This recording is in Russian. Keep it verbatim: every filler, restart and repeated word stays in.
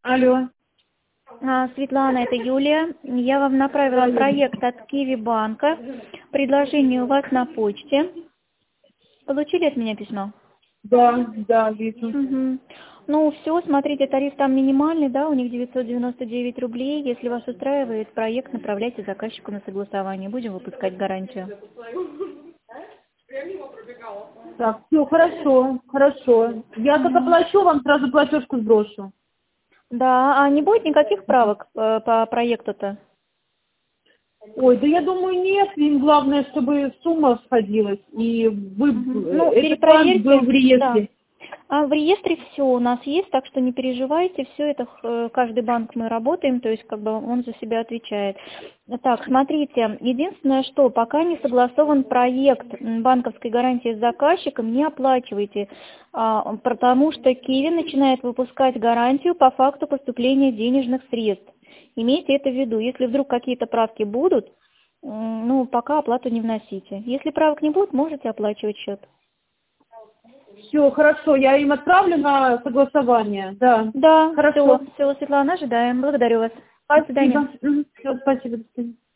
Алло. А, Светлана, это Юлия. Я вам направила Да, проект от Киви банка. Предложение у вас на почте. Получили от меня письмо? да, да, вижу. Угу. Ну, все, смотрите, тариф там минимальный, да, у них девятьсот девяносто девять рублей. Если вас устраивает проект, направляйте заказчику на согласование. Будем выпускать гарантию. Так, все, хорошо, хорошо. Я как Мгм. оплачу, вам сразу платежку сброшу. Да, а не будет никаких правок э, по проекту-то? Ой, да я думаю, нет. Им главное, чтобы сумма сходилась. И вы, Мгм. э, Ну, этот банк был перепроверьте, в да. реестре. А в реестре все у нас есть, так что не переживайте, все это, э, каждый банк мы работаем, то есть как бы он за себя отвечает. Так, смотрите, единственное, что пока не согласован проект м, банковской гарантии с заказчиком, не оплачивайте, а, потому что Киви начинает выпускать гарантию по факту поступления денежных средств. Имейте это в виду, если вдруг какие-то правки будут, м, ну, пока оплату не вносите. Если правок не будет, можете оплачивать счет. Все, хорошо, я им отправлю на согласование. Да, Да, все, хорошо. все, Светлана, ожидаем. Благодарю вас. До свидания. Спасибо. Все, спасибо. До свидания.